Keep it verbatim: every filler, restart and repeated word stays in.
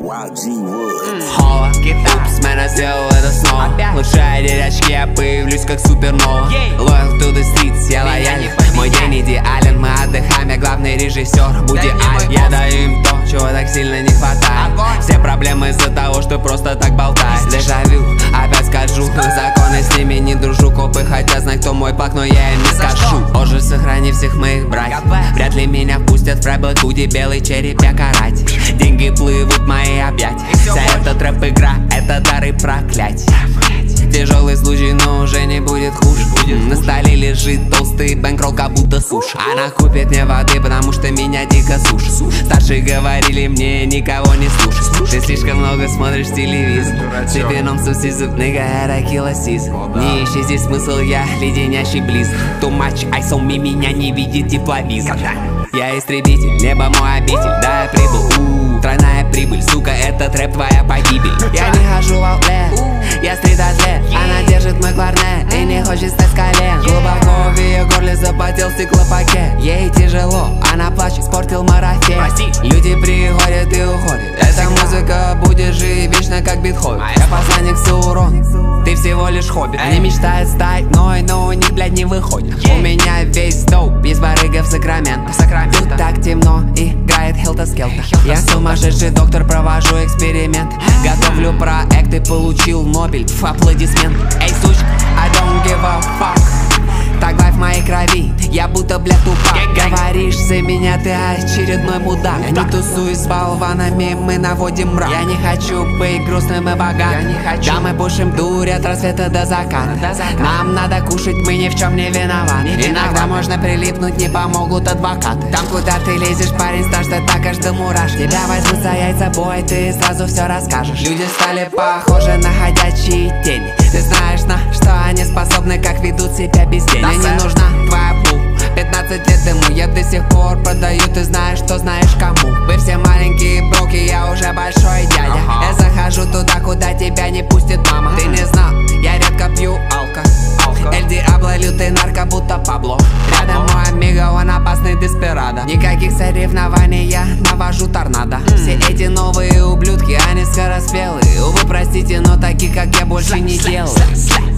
Холла, упс, man, сделал это снова. Лучшая дерячки, я появлюсь как супернова. Loyal to the streets, я лоялен. Мой день идеален, мы отдыхаем, я главный режиссер. Будь Аллен, я даю им то, чего так сильно не хватает. Все проблемы из-за того, что просто так болтаешь. Дежавю, опять скажу, законы с ними не дружу. Копы хотят знать, кто мой плак, но я им не скажу. Боже, сохрани всех моих братьев. Вряд ли меня пустят в фрэблэк, худи, белый череп, я каратель. Деньги плывут в мои объятия. Вся эта трэп-игра, это дары проклятия. Тяжелый случай, но уже не будет хуже. На столе лежит толстый бэнкролл, как будто суша. Она купит мне воды, потому что меня дико сушит. Старшие говорили мне, никого не слушай. Ты слишком много смотришь телевизор. Цепеном сусизм, nigga, это кило season. Не ищи здесь смысл, я леденящий близ. Too much ice on me, меня не видит тепловизор. Я истребитель, небо мой обитель. Да, я прибыл, у-у-у, тройная прибыль. Сука, это трэп, твоя погибель. Я не хожу в аутлет, я стрит-атлет. Она держит мой кларнет и не хочет стать с колен. Глубоко в ее горле запотел стеклопакет. Ей тяжело, она плачет, испортил марафет. Люди приходят и уходят. Эта музыка будет жить вечно, как Бетховен. Я посланник Саурон, ты всего лишь хоббит. Они мечтают стать мной, но у них, блядь, не выходит. У меня весь доуп, есть барыга в Сакраменто. Тут так темно, играет Хелта-Скелта. Я сумасшедший доктор, провожу эксперимент. Готовлю проекты, получил Нобель. Аплодисмент. Эй, суч, I don't give a fuck. Так лайф в моей крови, я будто, бля, тупак. Говоришь за меня, ты очередной мудак. Я не тусуюсь с болванами, мы наводим мрак. Я не хочу быть грустным и богатым. Да, мы пушим дурь от рассвета до заката. Нам надо кушать, мы ни в чем не виноваты. Иногда можно прилипнуть, не помогут адвокаты. Там, куда ты лезешь, парень, страшно так аж до мураш. Тебя возьмут за яйца бой, ты сразу все расскажешь. Люди стали похожи на ходячие тени. Ты знаешь, на что они способны, как ведут себя без денег. Мне не нужна твоя бу. Пятнадцать лет ему, я до сих пор продаю. Ты знаешь, что знаешь кому. Вы все маленькие броки, я уже большой дядя. Я захожу туда, куда тебя не пустит мама. Ты не знал, я редко пью алко. Эль Диабло, лютый нарко, будто Пабло. Рядом мой амиго, он опасный деспирадо. Никаких соревнований, я навожу торнадо. Все эти новые ублюдки, они скороспелые. Увы, простите, но таких, как я, больше не делаю.